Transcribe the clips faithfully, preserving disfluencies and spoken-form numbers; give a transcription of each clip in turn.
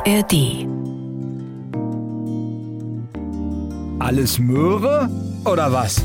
R D. Alles Möhre oder was?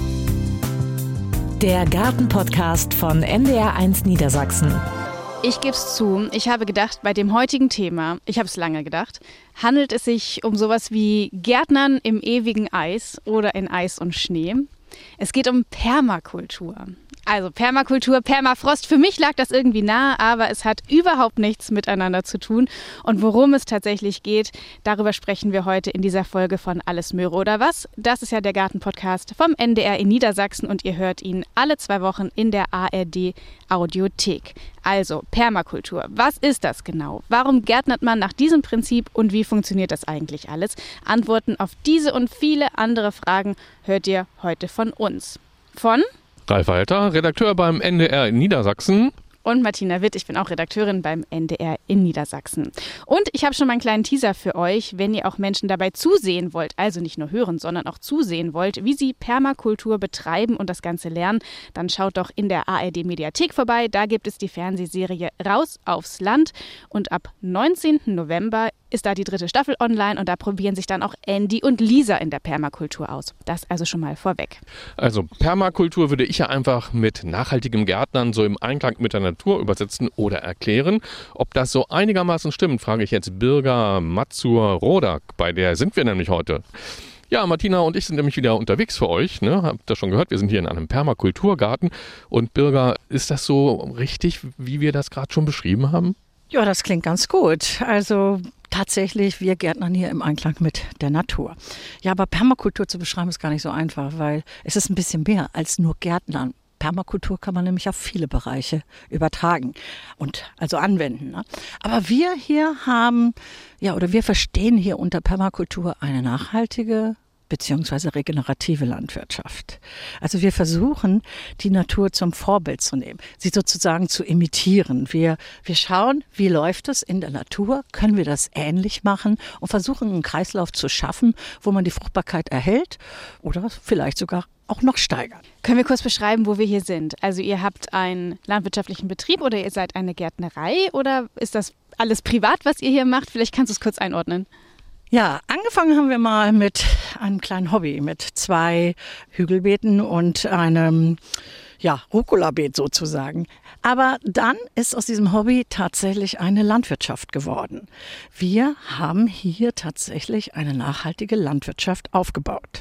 Der Gartenpodcast von N D R eins Niedersachsen. Ich gebe es zu, ich habe gedacht, bei dem heutigen Thema, ich habe es lange gedacht, handelt es sich um sowas wie Gärtnern im ewigen Eis oder in Eis und Schnee. Es geht um Permakultur. Also Permakultur, Permafrost, für mich lag das irgendwie nahe, aber es hat überhaupt nichts miteinander zu tun. Und worum es tatsächlich geht, darüber sprechen wir heute in dieser Folge von Alles Möhre oder was. Das ist ja der Gartenpodcast vom N D R in Niedersachsen und ihr hört ihn alle zwei Wochen in der A R D Audiothek. Also Permakultur, was ist das genau? Warum gärtnert man nach diesem Prinzip und wie funktioniert das eigentlich alles? Antworten auf diese und viele andere Fragen hört ihr heute von uns. Von Ralf Walter, Redakteur beim N D R in Niedersachsen. Und Martina Witt, ich bin auch Redakteurin beim N D R in Niedersachsen. Und ich habe schon mal einen kleinen Teaser für euch, wenn ihr auch Menschen dabei zusehen wollt, also nicht nur hören, sondern auch zusehen wollt, wie sie Permakultur betreiben und das Ganze lernen, dann schaut doch in der A R D Mediathek vorbei. Da gibt es die Fernsehserie Raus aufs Land und ab neunzehnten November ist da die dritte Staffel online und da probieren sich dann auch Andy und Lisa in der Permakultur aus. Das also schon mal vorweg. Also Permakultur würde ich ja einfach mit nachhaltigem Gärtnern so im Einklang mit der Natur übersetzen oder erklären. Ob das so einigermaßen stimmt, frage ich jetzt Birger Mazur-Rodak. Bei der sind wir nämlich heute. Ja, Martina und ich sind nämlich wieder unterwegs für euch. Ne? Habt ihr schon gehört, wir sind hier in einem Permakulturgarten. Und Birger, ist das so richtig, wie wir das gerade schon beschrieben haben? Ja, das klingt ganz gut. Also tatsächlich, wir gärtnern hier im Einklang mit der Natur. Ja, aber Permakultur zu beschreiben ist gar nicht so einfach, weil es ist ein bisschen mehr als nur Gärtnern. Permakultur kann man nämlich auf viele Bereiche übertragen und also anwenden. Ne? Aber wir hier haben, ja, oder wir verstehen hier unter Permakultur eine nachhaltige beziehungsweise regenerative Landwirtschaft. Also wir versuchen, die Natur zum Vorbild zu nehmen, sie sozusagen zu imitieren. Wir, wir schauen, wie läuft es in der Natur, können wir das ähnlich machen und versuchen, einen Kreislauf zu schaffen, wo man die Fruchtbarkeit erhält oder vielleicht sogar auch noch steigern. Können wir kurz beschreiben, wo wir hier sind? Also ihr habt einen landwirtschaftlichen Betrieb oder ihr seid eine Gärtnerei oder ist das alles privat, was ihr hier macht? Vielleicht kannst du es kurz einordnen. Ja, angefangen haben wir mal mit einem kleinen Hobby, mit zwei Hügelbeeten und einem ja, Rucola-Beet sozusagen. Aber dann ist aus diesem Hobby tatsächlich eine Landwirtschaft geworden. Wir haben hier tatsächlich eine nachhaltige Landwirtschaft aufgebaut.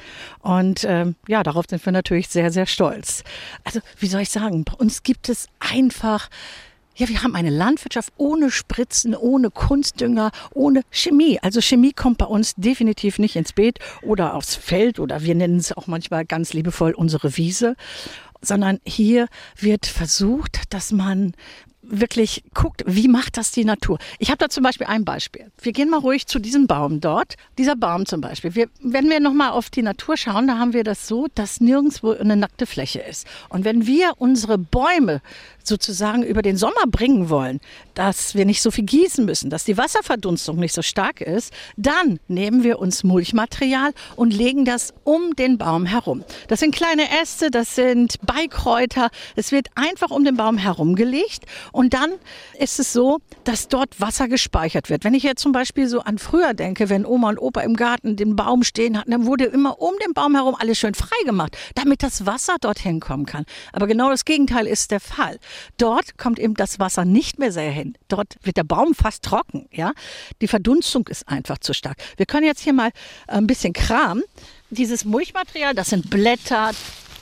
Und ähm, ja, darauf sind wir natürlich sehr, sehr stolz. Also, wie soll ich sagen, bei uns gibt es einfach... Ja, wir haben eine Landwirtschaft ohne Spritzen, ohne Kunstdünger, ohne Chemie. Also Chemie kommt bei uns definitiv nicht ins Beet oder aufs Feld oder wir nennen es auch manchmal ganz liebevoll unsere Wiese, sondern hier wird versucht, dass man wirklich guckt, wie macht das die Natur. Ich habe da zum Beispiel ein Beispiel. Wir gehen mal ruhig zu diesem Baum dort. Dieser Baum zum Beispiel. Wir, wenn wir nochmal auf die Natur schauen, da haben wir das so, dass nirgendwo eine nackte Fläche ist. Und wenn wir unsere Bäume sozusagen über den Sommer bringen wollen, dass wir nicht so viel gießen müssen, dass die Wasserverdunstung nicht so stark ist, dann nehmen wir uns Mulchmaterial und legen das um den Baum herum. Das sind kleine Äste, das sind Beikräuter. Es wird einfach um den Baum herumgelegt. Und dann ist es so, dass dort Wasser gespeichert wird. Wenn ich jetzt zum Beispiel so an früher denke, wenn Oma und Opa im Garten den Baum stehen hatten, dann wurde immer um den Baum herum alles schön frei gemacht, damit das Wasser dorthin kommen kann. Aber genau das Gegenteil ist der Fall. Dort kommt eben das Wasser nicht mehr sehr hin. Dort wird der Baum fast trocken. Ja? Die Verdunstung ist einfach zu stark. Wir können jetzt hier mal ein bisschen kramen. Dieses Mulchmaterial, das sind Blätter,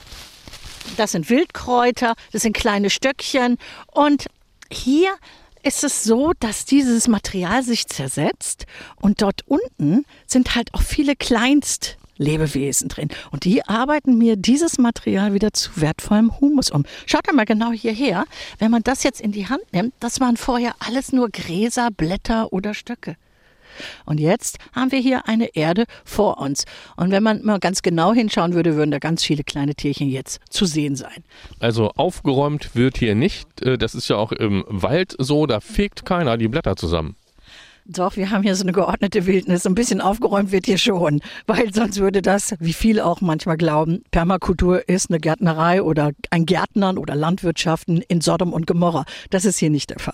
das sind Wildkräuter, das sind kleine Stöckchen und hier ist es so, dass dieses Material sich zersetzt und dort unten sind halt auch viele Kleinstlebewesen drin. Und die arbeiten mir dieses Material wieder zu wertvollem Humus um. Schaut mal genau hierher, wenn man das jetzt in die Hand nimmt, das waren vorher alles nur Gräser, Blätter oder Stöcke. Und jetzt haben wir hier eine Erde vor uns. Und wenn man mal ganz genau hinschauen würde, würden da ganz viele kleine Tierchen jetzt zu sehen sein. Also aufgeräumt wird hier nicht. Das ist ja auch im Wald so, da fegt keiner die Blätter zusammen. Doch, wir haben hier so eine geordnete Wildnis. Ein bisschen aufgeräumt wird hier schon, weil sonst würde das, wie viele auch manchmal glauben, Permakultur ist eine Gärtnerei oder ein Gärtnern oder Landwirtschaften in Sodom und Gomorra. Das ist hier nicht der Fall.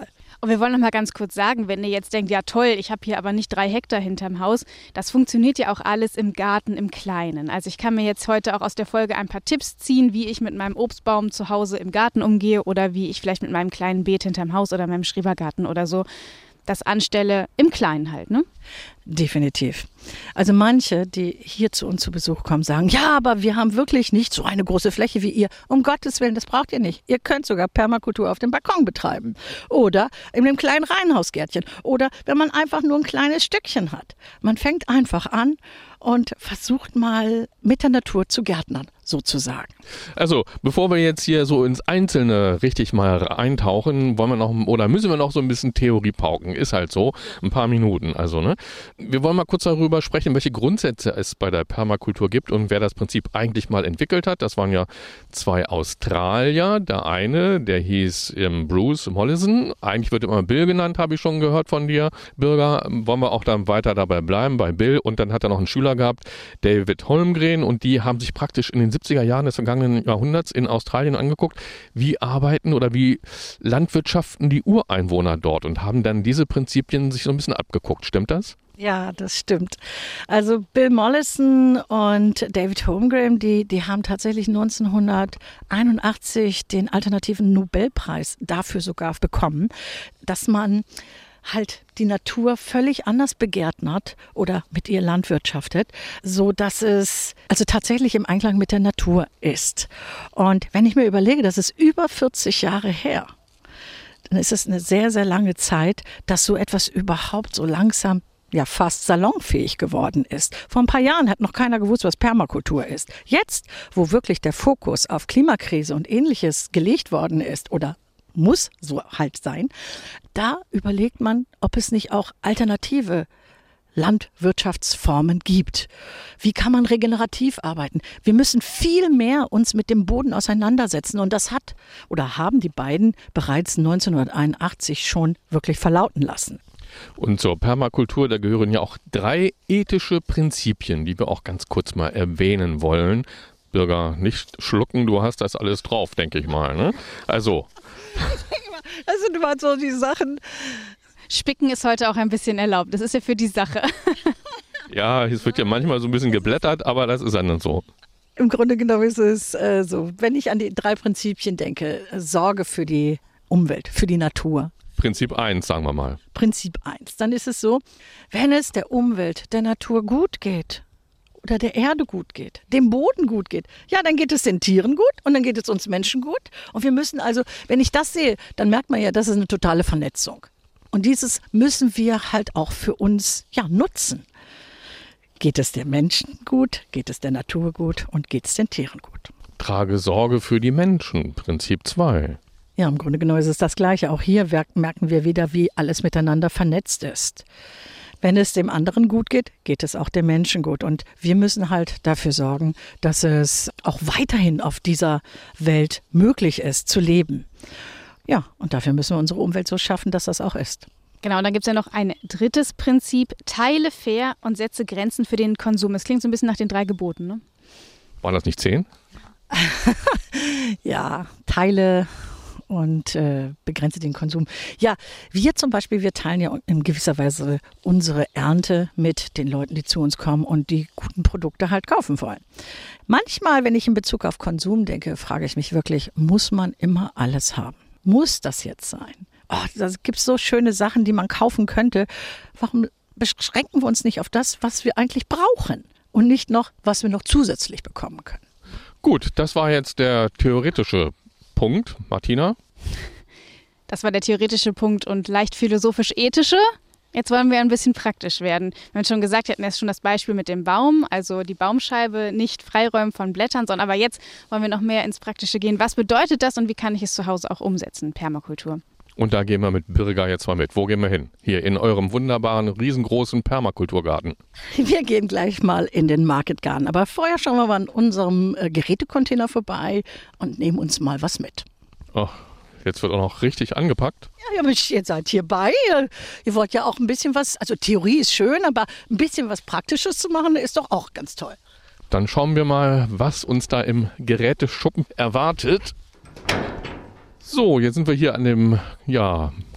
Und wir wollen noch mal ganz kurz sagen, wenn ihr jetzt denkt, ja toll, ich habe hier aber nicht drei Hektar hinterm Haus, das funktioniert ja auch alles im Garten im Kleinen. Also ich kann mir jetzt heute auch aus der Folge ein paar Tipps ziehen, wie ich mit meinem Obstbaum zu Hause im Garten umgehe oder wie ich vielleicht mit meinem kleinen Beet hinterm Haus oder meinem Schrebergarten oder so das anstelle im Kleinen halt, ne? Definitiv. Also manche, die hier zu uns zu Besuch kommen, sagen, ja, aber wir haben wirklich nicht so eine große Fläche wie ihr. Um Gottes Willen, das braucht ihr nicht. Ihr könnt sogar Permakultur auf dem Balkon betreiben oder in einem kleinen Reihenhausgärtchen oder wenn man einfach nur ein kleines Stückchen hat. Man fängt einfach an und versucht mal mit der Natur zu gärtnern, sozusagen. Also, bevor wir jetzt hier so ins Einzelne richtig mal eintauchen, wollen wir noch oder müssen wir noch so ein bisschen Theorie pauken. Ist halt so, ein paar Minuten. Also, ne? Wir wollen mal kurz darüber sprechen, welche Grundsätze es bei der Permakultur gibt und wer das Prinzip eigentlich mal entwickelt hat. Das waren ja zwei Australier. Der eine, der hieß ähm, Bruce Mollison. Eigentlich wird immer Bill genannt, habe ich schon gehört von dir, Birger. Wollen wir auch dann weiter dabei bleiben, bei Bill. Und dann hat er noch einen Schüler gehabt, David Holmgren. Und die haben sich praktisch in den siebziger Jahren des vergangenen Jahrhunderts in Australien angeguckt, wie arbeiten oder wie landwirtschaften die Ureinwohner dort und haben dann diese Prinzipien sich so ein bisschen abgeguckt. Stimmt das? Ja, das stimmt. Also Bill Mollison und David Holmgren, die, die haben tatsächlich neunzehnhunderteinundachtzig den alternativen Nobelpreis dafür sogar bekommen, dass man halt die Natur völlig anders begärtnert oder mit ihr landwirtschaftet, so dass es also tatsächlich im Einklang mit der Natur ist. Und wenn ich mir überlege, das ist über vierzig Jahre her, dann ist es eine sehr, sehr lange Zeit, dass so etwas überhaupt so langsam ja fast salonfähig geworden ist. Vor ein paar Jahren hat noch keiner gewusst, was Permakultur ist. Jetzt, wo wirklich der Fokus auf Klimakrise und Ähnliches gelegt worden ist oder muss so halt sein, da überlegt man, ob es nicht auch alternative Landwirtschaftsformen gibt. Wie kann man regenerativ arbeiten? Wir müssen viel mehr uns mit dem Boden auseinandersetzen und das hat oder haben die beiden bereits neunzehnhunderteinundachtzig schon wirklich verlauten lassen. Und zur Permakultur, da gehören ja auch drei ethische Prinzipien, die wir auch ganz kurz mal erwähnen wollen. Bürger, nicht schlucken, du hast das alles drauf, denke ich mal. Ne? Also. Das sind immer so die Sachen. Spicken ist heute auch ein bisschen erlaubt. Das ist ja für die Sache. Ja, es wird ja manchmal so ein bisschen geblättert, aber das ist dann so. Im Grunde genommen ist es äh, so, wenn ich an die drei Prinzipien denke, Sorge für die Umwelt, für die Natur. Prinzip eins, sagen wir mal. Prinzip eins. Dann ist es so, wenn es der Umwelt, der Natur gut geht oder der Erde gut geht, dem Boden gut geht, ja, dann geht es den Tieren gut und dann geht es uns Menschen gut. Und wir müssen also, wenn ich das sehe, dann merkt man ja, das ist eine totale Vernetzung. Und dieses müssen wir halt auch für uns ja, nutzen. Geht es den Menschen gut, geht es der Natur gut und geht es den Tieren gut? Trage Sorge für die Menschen, Prinzip zwei. Ja, im Grunde genommen ist es das Gleiche. Auch hier merken wir wieder, wie alles miteinander vernetzt ist. Wenn es dem anderen gut geht, geht es auch dem Menschen gut. Und wir müssen halt dafür sorgen, dass es auch weiterhin auf dieser Welt möglich ist, zu leben. Ja, und dafür müssen wir unsere Umwelt so schaffen, dass das auch ist. Genau, und dann gibt es ja noch ein drittes Prinzip, teile fair und setze Grenzen für den Konsum. Das klingt so ein bisschen nach den drei Geboten, ne? Waren das nicht zehn? Ja, teile und äh, begrenze den Konsum. Ja, wir zum Beispiel, wir teilen ja in gewisser Weise unsere Ernte mit den Leuten, die zu uns kommen und die guten Produkte halt kaufen wollen. Manchmal, wenn ich in Bezug auf Konsum denke, frage ich mich wirklich, muss man immer alles haben? Muss das jetzt sein? Oh, da gibt es so schöne Sachen, die man kaufen könnte. Warum beschränken wir uns nicht auf das, was wir eigentlich brauchen und nicht noch, was wir noch zusätzlich bekommen können? Gut, das war jetzt der theoretische Punkt. Martina? Das war der theoretische Punkt und leicht philosophisch-ethische. Jetzt wollen wir ein bisschen praktisch werden. Wir haben schon gesagt, wir hatten erst schon das Beispiel mit dem Baum, also die Baumscheibe nicht freiräumen von Blättern, sondern aber jetzt wollen wir noch mehr ins Praktische gehen. Was bedeutet das und wie kann ich es zu Hause auch umsetzen, Permakultur? Und da gehen wir mit Birger jetzt mal mit. Wo gehen wir hin? Hier in eurem wunderbaren, riesengroßen Permakulturgarten. Wir gehen gleich mal in den Market Garden. Aber vorher schauen wir mal an unserem äh, Gerätecontainer vorbei und nehmen uns mal was mit. Ach, jetzt wird auch noch richtig angepackt. Ja, ihr seid hierbei. Ihr, ihr wollt ja auch ein bisschen was, also Theorie ist schön, aber ein bisschen was Praktisches zu machen, ist doch auch ganz toll. Dann schauen wir mal, was uns da im Geräteschuppen erwartet. So, jetzt sind wir hier an dem ja,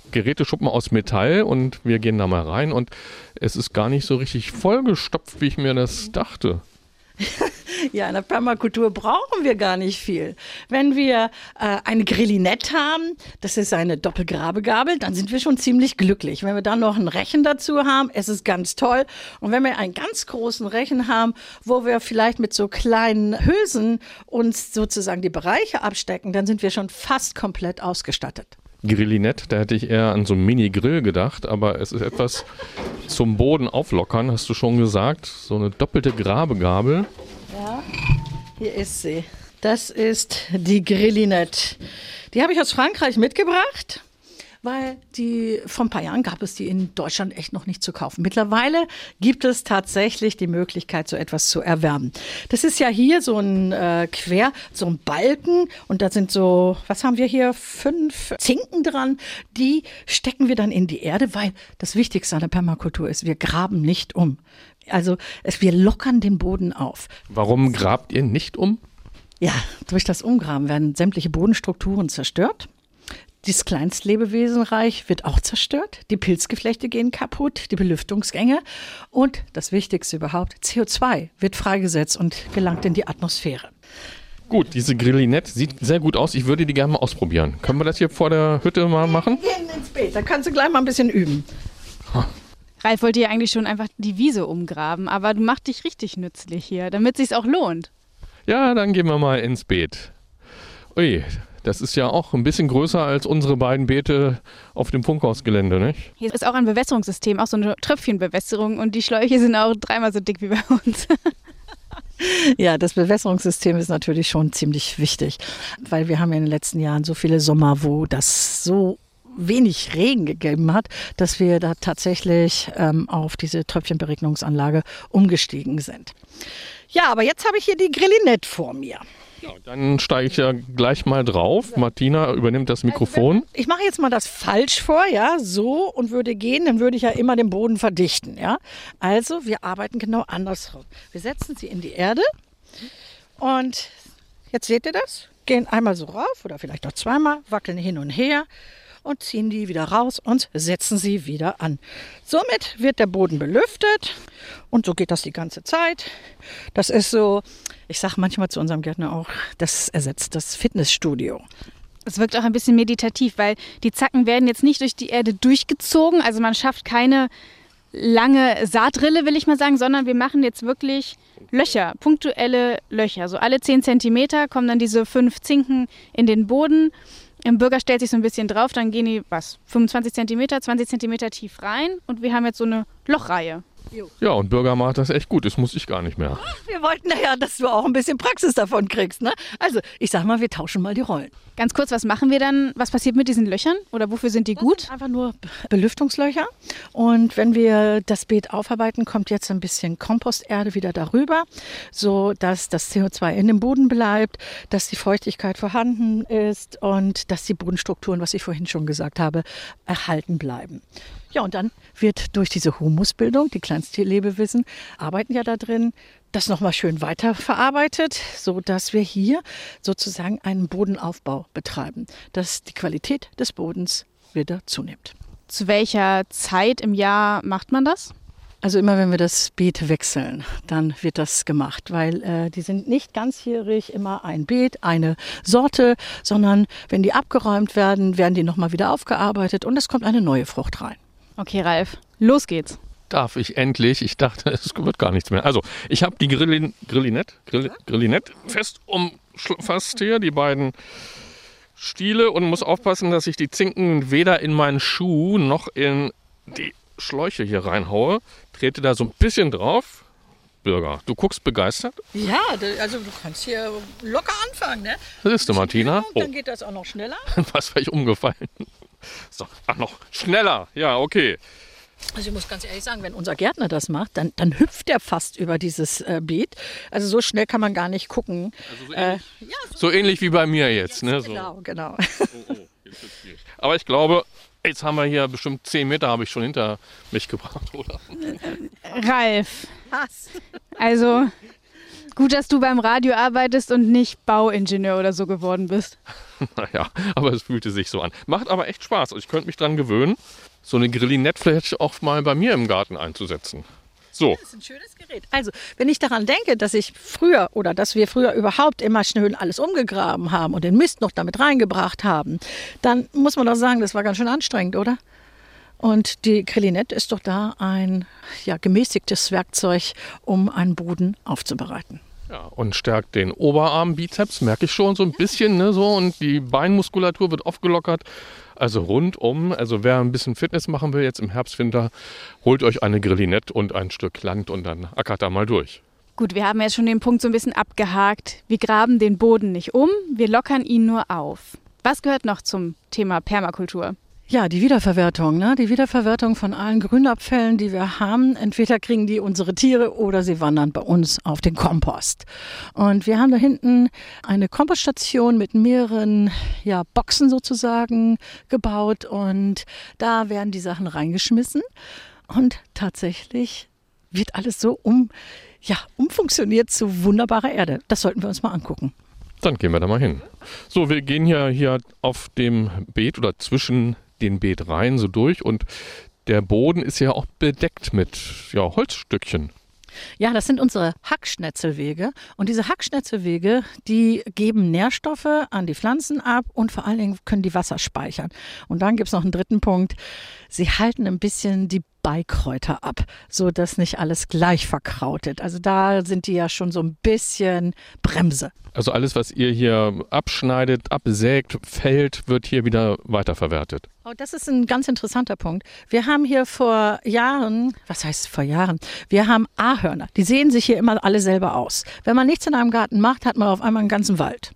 Geräteschuppen aus Metall und wir gehen da mal rein und es ist gar nicht so richtig vollgestopft, wie ich mir das dachte. Ja, in der Permakultur brauchen wir gar nicht viel. Wenn wir äh, eine Grillinette haben, das ist eine Doppelgrabegabel, dann sind wir schon ziemlich glücklich. Wenn wir dann noch einen Rechen dazu haben, es ist ganz toll. Und wenn wir einen ganz großen Rechen haben, wo wir vielleicht mit so kleinen Hülsen uns sozusagen die Bereiche abstecken, dann sind wir schon fast komplett ausgestattet. Grillinette, da hätte ich eher an so einen Mini-Grill gedacht, aber es ist etwas zum Boden auflockern, hast du schon gesagt. So eine doppelte Grabegabel. Ja, hier ist sie. Das ist die Grillinette. Die habe ich aus Frankreich mitgebracht, weil die vor ein paar Jahren gab es die in Deutschland echt noch nicht zu kaufen. Mittlerweile gibt es tatsächlich die Möglichkeit, so etwas zu erwärmen. Das ist ja hier so ein äh, Quer, so ein Balken und da sind so, was haben wir hier, fünf Zinken dran. Die stecken wir dann in die Erde, weil das Wichtigste an der Permakultur ist, wir graben nicht um. Also es, wir lockern den Boden auf. Warum grabt ihr nicht um? Ja, durch das Umgraben werden sämtliche Bodenstrukturen zerstört. Das Kleinstlebewesenreich wird auch zerstört. Die Pilzgeflechte gehen kaputt, die Belüftungsgänge. Und das Wichtigste überhaupt, C O zwei wird freigesetzt und gelangt in die Atmosphäre. Gut, diese Grillinette sieht sehr gut aus. Ich würde die gerne mal ausprobieren. Können wir das hier vor der Hütte mal machen? Wir gehen ins Beet, da kannst du gleich mal ein bisschen üben. Ralf wollte ja eigentlich schon einfach die Wiese umgraben, aber du machst dich richtig nützlich hier, damit es sich auch lohnt. Ja, dann gehen wir mal ins Beet. Ui, das ist ja auch ein bisschen größer als unsere beiden Beete auf dem Funkhausgelände, nicht? Hier ist auch ein Bewässerungssystem, auch so eine Tröpfchenbewässerung und die Schläuche sind auch dreimal so dick wie bei uns. Ja, das Bewässerungssystem ist natürlich schon ziemlich wichtig, weil wir haben ja in den letzten Jahren so viele Sommer, wo das so wenig Regen gegeben hat, dass wir da tatsächlich ähm, auf diese Tröpfchenberegnungsanlage umgestiegen sind. Ja, aber jetzt habe ich hier die Grillinette vor mir. Ja, dann steige ich ja gleich mal drauf. Martina übernimmt das Mikrofon. Ich mache jetzt mal das falsch vor, ja, so und würde gehen, dann würde ich ja immer den Boden verdichten, ja. Also wir arbeiten genau andersrum. Wir setzen sie in die Erde und jetzt seht ihr das, gehen einmal so rauf oder vielleicht noch zweimal, wackeln hin und her und ziehen die wieder raus und setzen sie wieder an. Somit wird der Boden belüftet und so geht das die ganze Zeit. Das ist so, ich sage manchmal zu unserem Gärtner auch, das ersetzt das Fitnessstudio. Es wirkt auch ein bisschen meditativ, weil die Zacken werden jetzt nicht durch die Erde durchgezogen, also man schafft keine lange Saatrille, will ich mal sagen, sondern wir machen jetzt wirklich Löcher, punktuelle Löcher. So alle zehn Zentimeter kommen dann diese fünf Zinken in den Boden. Im Bürger stellt sich so ein bisschen drauf, dann gehen die, was, fünfundzwanzig Zentimeter, zwanzig Zentimeter tief rein und wir haben jetzt so eine Lochreihe. Ja, und Bürger macht das echt gut, das muss ich gar nicht mehr. Wir wollten ja, dass du auch ein bisschen Praxis davon kriegst, ne? Also, ich sag mal, wir tauschen mal die Rollen. Ganz kurz, was machen wir dann? Was passiert mit diesen Löchern? Oder wofür sind die Das gut? sind einfach nur Belüftungslöcher. Und wenn wir das Beet aufarbeiten, kommt jetzt ein bisschen Komposterde wieder darüber, so dass das C O zwei in dem Boden bleibt, dass die Feuchtigkeit vorhanden ist und dass die Bodenstrukturen, was ich vorhin schon gesagt habe, erhalten bleiben. Ja, und dann wird durch diese Humusbildung, die Kleinstlebewesen arbeiten ja da drin, das nochmal schön weiterverarbeitet, sodass wir hier sozusagen einen Bodenaufbau betreiben, dass die Qualität des Bodens wieder zunimmt. Zu welcher Zeit im Jahr macht man das? Also immer wenn wir das Beet wechseln, dann wird das gemacht, weil äh, die sind nicht ganzjährig immer ein Beet, eine Sorte, sondern wenn die abgeräumt werden, werden die nochmal wieder aufgearbeitet und es kommt eine neue Frucht rein. Okay, Ralf, los geht's. Darf ich endlich? Ich dachte, es wird gar nichts mehr. Also, ich habe die Grillin, Grillinette, Grill, Grillinette fest umfasst hier, die beiden Stiele und muss aufpassen, dass ich die Zinken weder in meinen Schuh noch in die Schläuche hier reinhaue. Trete da so ein bisschen drauf. Bürger, du guckst begeistert? Ja, also du kannst hier locker anfangen, ne? Das ist du, Martina. Und dann geht das auch noch schneller. Was wäre ich umgefallen? So, ach, noch schneller. Ja, okay. Also ich muss ganz ehrlich sagen, wenn unser Gärtner das macht, dann, dann hüpft er fast über dieses äh, Beet. Also so schnell kann man gar nicht gucken. Also so, äh, ähnlich, ja, so, so ähnlich wie bei mir jetzt. Ne? So. Genau, genau. Oh, oh, jetzt wird's schwierig. Aber ich glaube, jetzt haben wir hier bestimmt zehn Meter habe ich schon hinter mich gebracht, oder? Ralf, Was? also Gut, dass du beim Radio arbeitest und nicht Bauingenieur oder so geworden bist. Naja, aber es fühlte sich so an. Macht aber echt Spaß. Ich könnte mich dran gewöhnen, so eine Grillinette vielleicht auch mal bei mir im Garten einzusetzen. So. Das ist ein schönes Gerät. Also, wenn ich daran denke, dass ich früher oder dass wir früher überhaupt immer schnell alles umgegraben haben und den Mist noch damit reingebracht haben, dann muss man doch sagen, das war ganz schön anstrengend, oder? Und die Grillinette ist doch da ein ja, gemäßigtes Werkzeug, um einen Boden aufzubereiten. Ja, und stärkt den Oberarm-Bizeps, merke ich schon so ein bisschen, ne, so, und die Beinmuskulatur wird aufgelockert. Also rundum, also wer ein bisschen Fitness machen will jetzt im Herbst, Winter, holt euch eine Grillinette und ein Stück Land und dann ackert da mal durch. Gut, wir haben jetzt schon den Punkt so ein bisschen abgehakt. Wir graben den Boden nicht um, wir lockern ihn nur auf. Was gehört noch zum Thema Permakultur? Ja, die Wiederverwertung, ne? Die Wiederverwertung von allen Grünabfällen, die wir haben. Entweder kriegen die unsere Tiere oder sie wandern bei uns auf den Kompost. Und wir haben da hinten eine Kompoststation mit mehreren ja, Boxen sozusagen gebaut und da werden die Sachen reingeschmissen und tatsächlich wird alles so um, ja, umfunktioniert zu wunderbarer Erde. Das sollten wir uns mal angucken. Dann gehen wir da mal hin. So, wir gehen ja hier auf dem Beet oder zwischen den Beet rein so durch und der Boden ist ja auch bedeckt mit ja, Holzstückchen. Ja, das sind unsere Hackschnetzelwege und diese Hackschnetzelwege, die geben Nährstoffe an die Pflanzen ab und vor allen Dingen können die Wasser speichern. Und dann gibt es noch einen dritten Punkt, sie halten ein bisschen die Beikräuter ab, sodass nicht alles gleich verkrautet. Also da sind die ja schon so ein bisschen Bremse. Also alles, was ihr hier abschneidet, absägt, fällt, wird hier wieder weiterverwertet. Oh, das ist ein ganz interessanter Punkt. Wir haben hier vor Jahren, was heißt vor Jahren? Wir haben Ahorner. Die sehen sich hier immer alle selber aus. Wenn man nichts in einem Garten macht, hat man auf einmal einen ganzen Wald.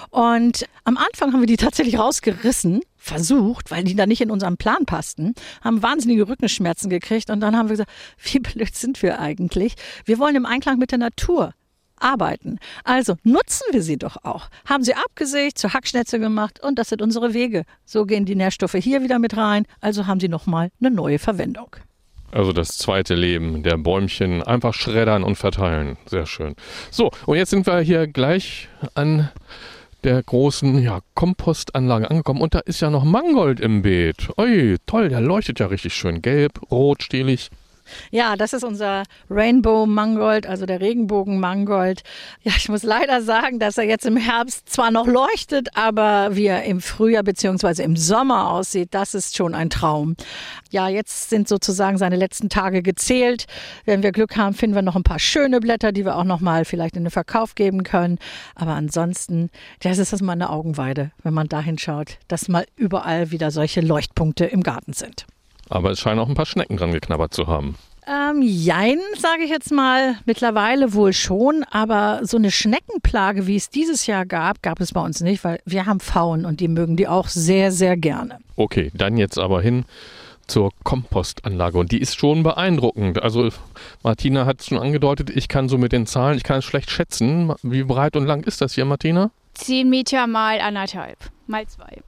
Und am Anfang haben wir die tatsächlich rausgerissen, versucht, weil die da nicht in unseren Plan passten, haben wahnsinnige Rückenschmerzen gekriegt und dann haben wir gesagt, wie blöd sind wir eigentlich? Wir wollen im Einklang mit der Natur arbeiten. Also nutzen wir sie doch auch. Haben sie abgesägt, zu Hackschnetzel gemacht und das sind unsere Wege. So gehen die Nährstoffe hier wieder mit rein, also haben sie nochmal eine neue Verwendung. Also das zweite Leben der Bäumchen, einfach schreddern und verteilen. Sehr schön. So, und jetzt sind wir hier gleich an der großen ja, Kompostanlage angekommen und da ist ja noch Mangold im Beet. Ui, toll, der leuchtet ja richtig schön. Gelb, rot, stehlig. Ja, das ist unser Rainbow Mangold, also der Regenbogen-Mangold. Ja, ich muss leider sagen, dass er jetzt im Herbst zwar noch leuchtet, aber wie er im Frühjahr bzw. im Sommer aussieht, das ist schon ein Traum. Ja, jetzt sind sozusagen seine letzten Tage gezählt. Wenn wir Glück haben, finden wir noch ein paar schöne Blätter, die wir auch noch mal vielleicht in den Verkauf geben können. Aber ansonsten, das ist das mal eine Augenweide, wenn man da hinschaut, dass mal überall wieder solche Leuchtpunkte im Garten sind. Aber es scheinen auch ein paar Schnecken dran geknabbert zu haben. Ähm, jein, sage ich jetzt mal, mittlerweile wohl schon, aber so eine Schneckenplage, wie es dieses Jahr gab, gab es bei uns nicht, weil wir haben Pfauen und die mögen die auch sehr, sehr gerne. Okay, dann jetzt aber hin zur Kompostanlage und die ist schon beeindruckend. Also Martina hat es schon angedeutet, ich kann so mit den Zahlen, ich kann es schlecht schätzen. Wie breit und lang ist das hier, Martina? Zehn Meter mal anderthalb, mal zwei.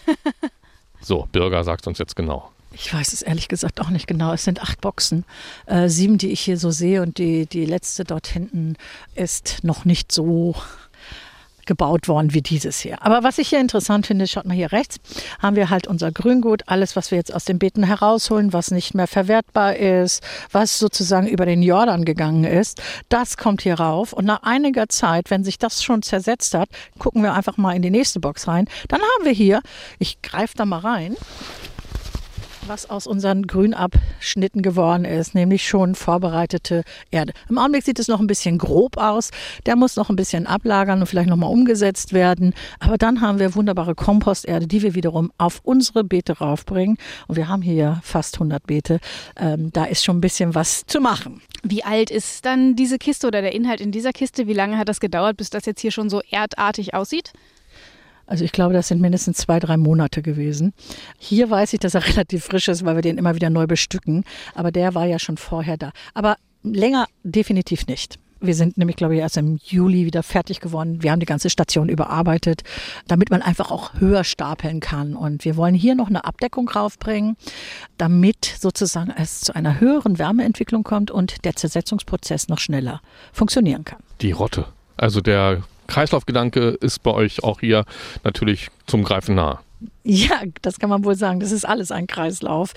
So, Birger sagt uns jetzt genau. Ich weiß es ehrlich gesagt auch nicht genau. Es sind acht Boxen, äh, sieben, die ich hier so sehe und die, die letzte dort hinten ist noch nicht so gebaut worden wie dieses hier. Aber was ich hier interessant finde, schaut mal hier rechts, haben wir halt unser Grüngut, alles, was wir jetzt aus den Beeten herausholen, was nicht mehr verwertbar ist, was sozusagen über den Jordan gegangen ist, das kommt hier rauf und nach einiger Zeit, wenn sich das schon zersetzt hat, gucken wir einfach mal in die nächste Box rein, dann haben wir hier, ich greife da mal rein, was aus unseren Grünabschnitten geworden ist, nämlich schon vorbereitete Erde. Im Augenblick sieht es noch ein bisschen grob aus. Der muss noch ein bisschen ablagern und vielleicht nochmal umgesetzt werden. Aber dann haben wir wunderbare Komposterde, die wir wiederum auf unsere Beete raufbringen. Und wir haben hier fast hundert Beete. Ähm, da ist schon ein bisschen was zu machen. Wie alt ist dann diese Kiste oder der Inhalt in dieser Kiste? Wie lange hat das gedauert, bis das jetzt hier schon so erdartig aussieht? Also ich glaube, das sind mindestens zwei, drei Monate gewesen. Hier weiß ich, dass er relativ frisch ist, weil wir den immer wieder neu bestücken. Aber der war ja schon vorher da. Aber länger definitiv nicht. Wir sind nämlich, glaube ich, erst im Juli wieder fertig geworden. Wir haben die ganze Station überarbeitet, damit man einfach auch höher stapeln kann. Und wir wollen hier noch eine Abdeckung raufbringen, damit sozusagen es zu einer höheren Wärmeentwicklung kommt und der Zersetzungsprozess noch schneller funktionieren kann. Die Rotte. Also der Kreislaufgedanke ist bei euch auch hier natürlich zum Greifen nahe. Ja, das kann man wohl sagen. Das ist alles ein Kreislauf.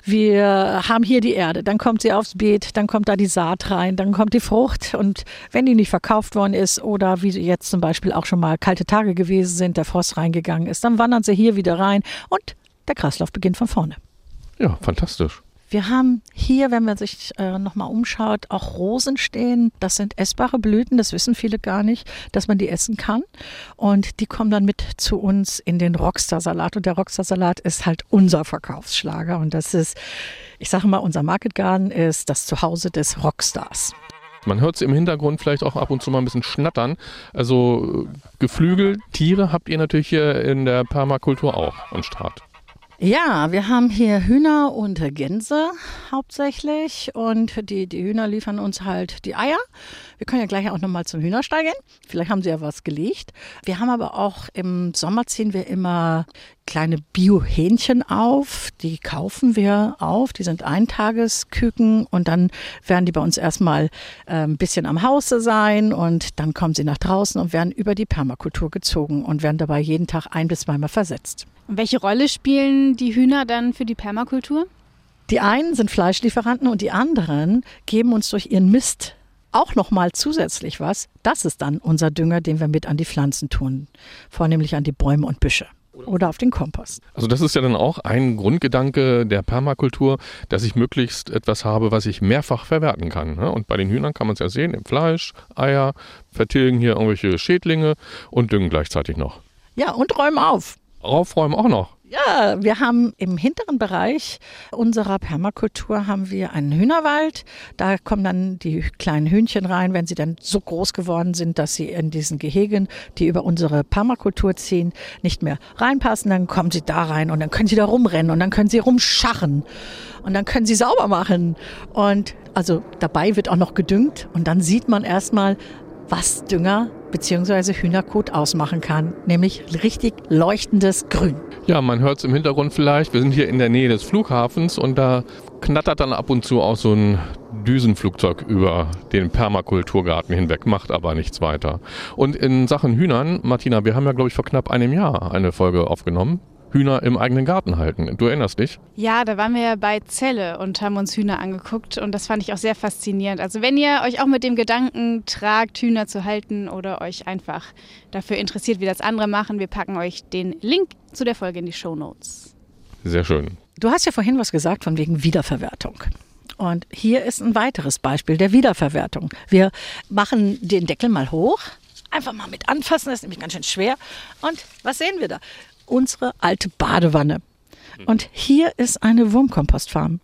Wir haben hier die Erde, dann kommt sie aufs Beet, dann kommt da die Saat rein, dann kommt die Frucht. Und wenn die nicht verkauft worden ist oder wie jetzt zum Beispiel auch schon mal kalte Tage gewesen sind, der Frost reingegangen ist, dann wandern sie hier wieder rein und der Kreislauf beginnt von vorne. Ja, fantastisch. Wir haben hier, wenn man sich äh, nochmal umschaut, auch Rosen stehen. Das sind essbare Blüten, das wissen viele gar nicht, dass man die essen kann. Und die kommen dann mit zu uns in den Rockstar-Salat. Und der Rockstar-Salat ist halt unser Verkaufsschlager. Und das ist, ich sage mal, unser Market Garden ist das Zuhause des Rockstars. Man hört es im Hintergrund vielleicht auch ab und zu mal ein bisschen schnattern. Also Geflügel, Tiere habt ihr natürlich hier in der Permakultur auch am Start. Ja, wir haben hier Hühner und Gänse hauptsächlich und die, die Hühner liefern uns halt die Eier. Wir können ja gleich auch nochmal zum Hühnerstall gehen. Vielleicht haben sie ja was gelegt. Wir haben aber auch im Sommer ziehen wir immer kleine Bio-Hähnchen auf. Die kaufen wir auf. Die sind Eintagesküken und dann werden die bei uns erstmal äh, ein bisschen am Hause sein und dann kommen sie nach draußen und werden über die Permakultur gezogen und werden dabei jeden Tag ein- bis zweimal versetzt. Und welche Rolle spielen die Hühner dann für die Permakultur? Die einen sind Fleischlieferanten und die anderen geben uns durch ihren Mist auch nochmal zusätzlich was. Das ist dann unser Dünger, den wir mit an die Pflanzen tun, vornehmlich an die Bäume und Büsche oder auf den Kompost. Also das ist ja dann auch ein Grundgedanke der Permakultur, dass ich möglichst etwas habe, was ich mehrfach verwerten kann. Und bei den Hühnern kann man es ja sehen, im Fleisch, Eier, vertilgen hier irgendwelche Schädlinge und düngen gleichzeitig noch. Ja, und räumen auf. Aufräumen auch noch. Ja, wir haben im hinteren Bereich unserer Permakultur haben wir einen Hühnerwald. Da kommen dann die kleinen Hühnchen rein, wenn sie dann so groß geworden sind, dass sie in diesen Gehegen, die über unsere Permakultur ziehen, nicht mehr reinpassen. Dann kommen sie da rein und dann können sie da rumrennen und dann können sie rumscharren und dann können sie sauber machen. Und also dabei wird auch noch gedüngt und dann sieht man erstmal, was Dünger bzw. Hühnerkot ausmachen kann, nämlich richtig leuchtendes Grün. Ja, man hört es im Hintergrund vielleicht. Wir sind hier in der Nähe des Flughafens und da knattert dann ab und zu auch so ein Düsenflugzeug über den Permakulturgarten hinweg, macht aber nichts weiter. Und in Sachen Hühnern, Martina, wir haben ja, glaube ich, vor knapp einem Jahr eine Folge aufgenommen. Hühner im eigenen Garten halten. Du erinnerst dich? Ja, da waren wir ja bei Celle und haben uns Hühner angeguckt und das fand ich auch sehr faszinierend. Also wenn ihr euch auch mit dem Gedanken tragt, Hühner zu halten oder euch einfach dafür interessiert, wie das andere machen, wir packen euch den Link zu der Folge in die Shownotes. Sehr schön. Du hast ja vorhin was gesagt von wegen Wiederverwertung. Und hier ist ein weiteres Beispiel der Wiederverwertung. Wir machen den Deckel mal hoch, einfach mal mit anfassen, das ist nämlich ganz schön schwer. Und was sehen wir da? Unsere alte Badewanne. Und hier ist eine Wurmkompostfarm.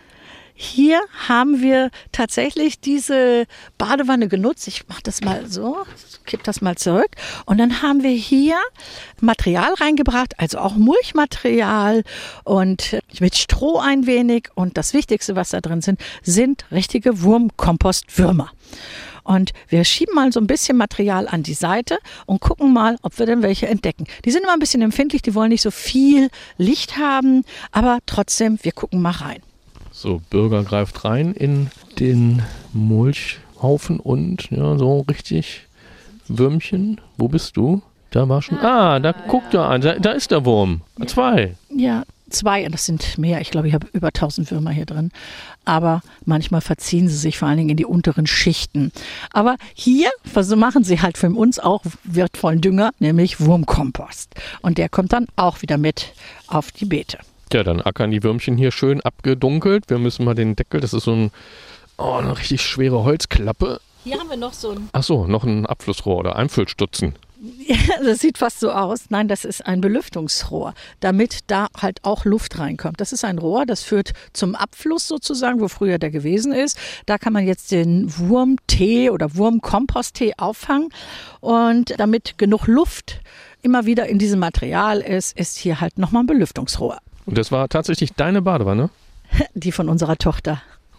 Hier haben wir tatsächlich diese Badewanne genutzt. Ich mache das mal so, kipp das mal zurück. Und dann haben wir hier Material reingebracht, also auch Mulchmaterial und mit Stroh ein wenig. Und das Wichtigste, was da drin sind, sind richtige Wurmkompostwürmer. Und wir schieben mal so ein bisschen Material an die Seite und gucken mal, ob wir denn welche entdecken. Die sind immer ein bisschen empfindlich, die wollen nicht so viel Licht haben, aber trotzdem, wir gucken mal rein. So, Bürger greift rein in den Mulchhaufen und ja, so richtig Würmchen. Wo bist du? Da war schon. Ah, da guckt er an. Da, da ist der Wurm. Zwei. Ja, zwei. Das sind mehr. Ich glaube, ich habe über tausend Würmer hier drin. Aber manchmal verziehen sie sich vor allen Dingen in die unteren Schichten. Aber hier machen sie halt für uns auch wertvollen Dünger, nämlich Wurmkompost. Und der kommt dann auch wieder mit auf die Beete. Ja, dann ackern die Würmchen hier schön abgedunkelt. Wir müssen mal den Deckel, das ist so ein, oh, eine richtig schwere Holzklappe. Hier haben wir noch so ein... Ach so, noch ein Abflussrohr oder Einfüllstutzen. Ja, das sieht fast so aus. Nein, das ist ein Belüftungsrohr, damit da halt auch Luft reinkommt. Das ist ein Rohr, das führt zum Abfluss sozusagen, wo früher der gewesen ist. Da kann man jetzt den Wurmtee oder Wurmkomposttee auffangen. Und damit genug Luft immer wieder in diesem Material ist, ist hier halt nochmal ein Belüftungsrohr. Und das war tatsächlich deine Badewanne? Die von unserer Tochter.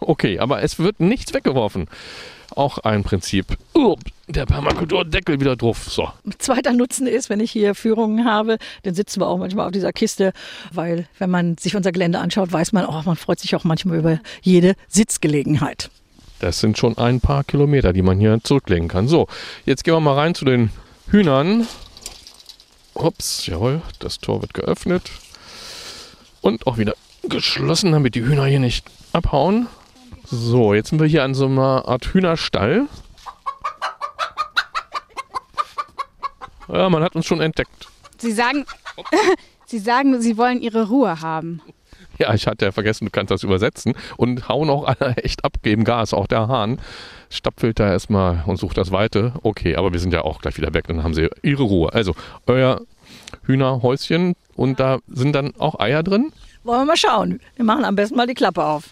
Okay, aber es wird nichts weggeworfen. Auch ein Prinzip. Oh, der Permakulturdeckel wieder drauf. So. Zweiter Nutzen ist, wenn ich hier Führungen habe, dann sitzen wir auch manchmal auf dieser Kiste, weil wenn man sich unser Gelände anschaut, weiß man, oh, man freut sich auch manchmal über jede Sitzgelegenheit. Das sind schon ein paar Kilometer, die man hier zurücklegen kann. So, jetzt gehen wir mal rein zu den Hühnern. Ups, jawohl, das Tor wird geöffnet. Und auch wieder geschlossen, damit die Hühner hier nicht abhauen. So, jetzt sind wir hier an so einer Art Hühnerstall. Ja, man hat uns schon entdeckt. Sie sagen, Sie sagen, Sie wollen Ihre Ruhe haben. Ja, ich hatte ja vergessen, du kannst das übersetzen. Und hauen auch alle echt ab, geben Gas, auch der Hahn. Stapfelt da erstmal und sucht das Weite. Okay, aber wir sind ja auch gleich wieder weg, dann haben sie ihre Ruhe. Also, euer Hühnerhäuschen und da sind dann auch Eier drin? Wollen wir mal schauen. Wir machen am besten mal die Klappe auf.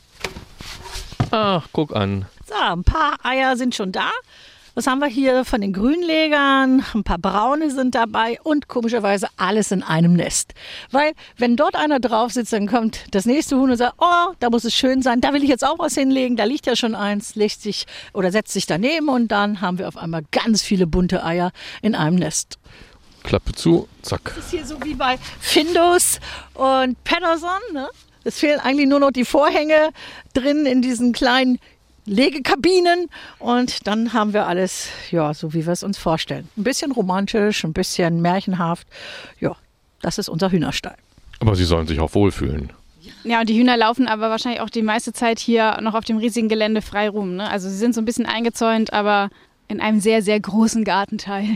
Ach, guck an. So, ein paar Eier sind schon da. Was haben wir hier von den Grünlegern? Ein paar braune sind dabei und komischerweise alles in einem Nest. Weil wenn dort einer drauf sitzt, dann kommt das nächste Huhn und sagt, oh, da muss es schön sein, da will ich jetzt auch was hinlegen, da liegt ja schon eins, legt sich oder setzt sich daneben und dann haben wir auf einmal ganz viele bunte Eier in einem Nest. Klappe zu, zack. Das ist hier so wie bei Findus und Patterson, ne? Es fehlen eigentlich nur noch die Vorhänge drin in diesen kleinen Legekabinen und dann haben wir alles, ja, so wie wir es uns vorstellen. Ein bisschen romantisch, ein bisschen märchenhaft. Ja, das ist unser Hühnerstall. Aber sie sollen sich auch wohlfühlen. Ja, und die Hühner laufen aber wahrscheinlich auch die meiste Zeit hier noch auf dem riesigen Gelände frei rum, ne? Also sie sind so ein bisschen eingezäunt, aber in einem sehr, sehr großen Gartenteil.